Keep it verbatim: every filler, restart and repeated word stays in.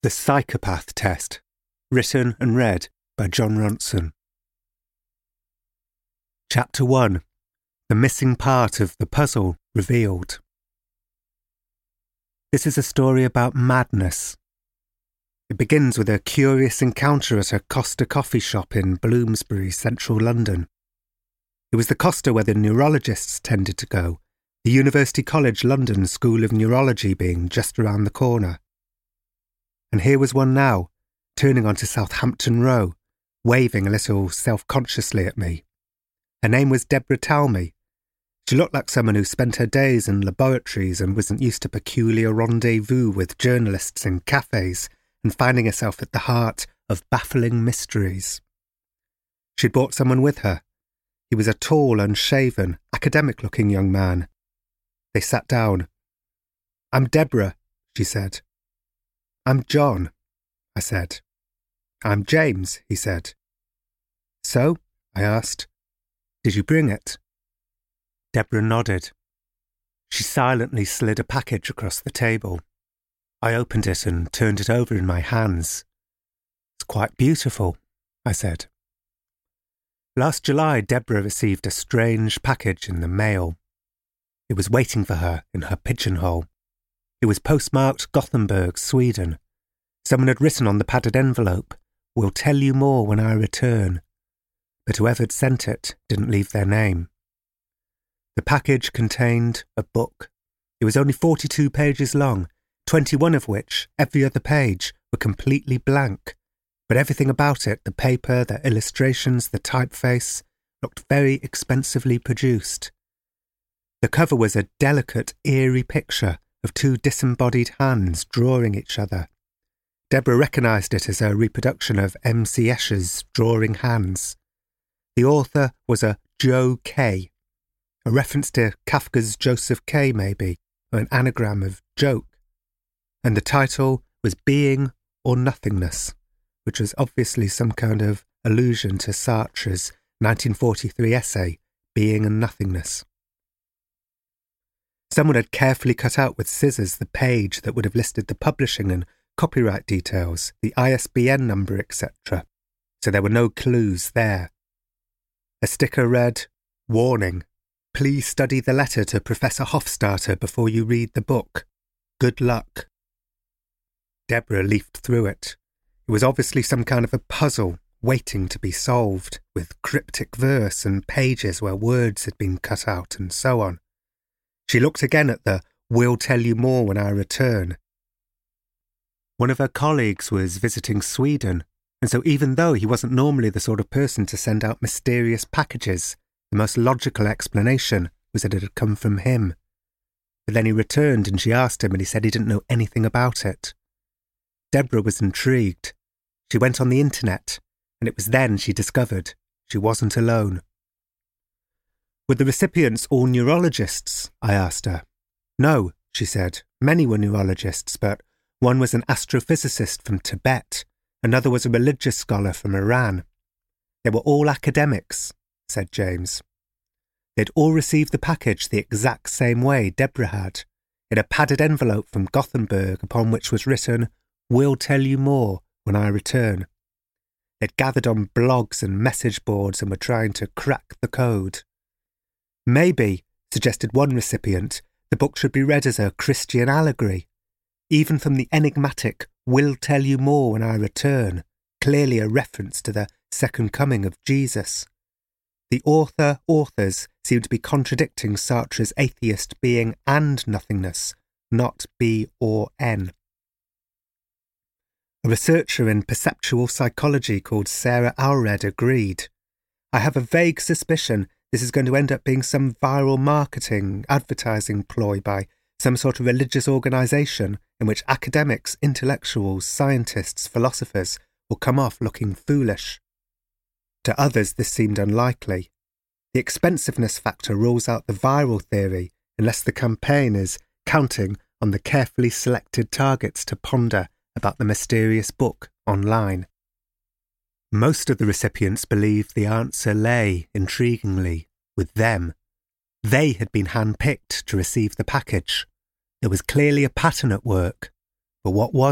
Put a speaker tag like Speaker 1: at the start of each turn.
Speaker 1: The Psychopath Test, written and read by Jon Ronson. Chapter one. The missing part of the puzzle revealed. This is a story about madness. It begins with a curious encounter at a Costa coffee shop in Bloomsbury, central London. It was the Costa where the neurologists tended to go, the University College London School of Neurology being just around the corner. And here was one now, turning onto Southampton Row, waving a little self-consciously at me. Her name was Deborah Talmy. She looked like someone who spent her days in laboratories and wasn't used to peculiar rendezvous with journalists in cafes and finding herself at the heart of baffling mysteries. She'd brought someone with her. He was a tall, unshaven, academic-looking young man. They sat down. "I'm Deborah," she said. "I'm John," I said. "I'm James," he said. "So?" I asked. "Did you bring it?" Deborah nodded. She silently slid a package across the table. I opened it and turned it over in my hands. "It's quite beautiful," I said. Last July, Deborah received a strange package in the mail. It was waiting for her in her pigeonhole. It was postmarked Gothenburg, Sweden. Someone had written on the padded envelope, "We'll tell you more when I return." But whoever had sent it didn't leave their name. The package contained a book. It was only forty-two pages long, twenty-one of which, every other page, were completely blank. But everything about it, the paper, the illustrations, the typeface, looked very expensively produced. The cover was a delicate, eerie picture of two disembodied hands drawing each other. Deborah recognised it as a reproduction of M C Escher's Drawing Hands. The author was a Joe K, a reference to Kafka's Joseph K, maybe, or an anagram of joke. And the title was Being or Nothingness, which was obviously some kind of allusion to Sartre's nineteen forty-three essay, Being and Nothingness. Someone had carefully cut out with scissors the page that would have listed the publishing and copyright details, the I S B N number, et cetera, so there were no clues there. A sticker read, "Warning, please study the letter to Professor Hofstadter before you read the book. Good luck." Deborah leafed through it. It was obviously some kind of a puzzle waiting to be solved, with cryptic verse and pages where words had been cut out and so on. She looked again at the "We'll tell you more when I return." One of her colleagues was visiting Sweden, and so even though he wasn't normally the sort of person to send out mysterious packages, the most logical explanation was that it had come from him. But then he returned and she asked him and he said he didn't know anything about it. Deborah was intrigued. She went on the internet, and it was then she discovered she wasn't alone. "Were the recipients all neurologists?" I asked her. "No," she said. "Many were neurologists, but one was an astrophysicist from Tibet. Another was a religious scholar from Iran. They were all academics," said James. They'd all received the package the exact same way Deborah had, in a padded envelope from Gothenburg upon which was written, "We'll tell you more when I return." They'd gathered on blogs and message boards and were trying to crack the code. "Maybe," suggested one recipient, "the book should be read as a Christian allegory. Even from the enigmatic, 'We'll tell you more when I return,' clearly a reference to the second coming of Jesus. The author-authors seem to be contradicting Sartre's atheist being and nothingness, not be or n." A researcher in perceptual psychology called Sarah Allred agreed. "I have a vague suspicion this is going to end up being some viral marketing, advertising ploy by some sort of religious organisation in which academics, intellectuals, scientists, philosophers will come off looking foolish." To others this seemed unlikely. The expensiveness factor rules out the viral theory unless the campaign is counting on the carefully selected targets to ponder about the mysterious book online. Most of the recipients believed the answer lay, intriguingly, with them. They had been handpicked to receive the package. There was clearly a pattern at work, but what was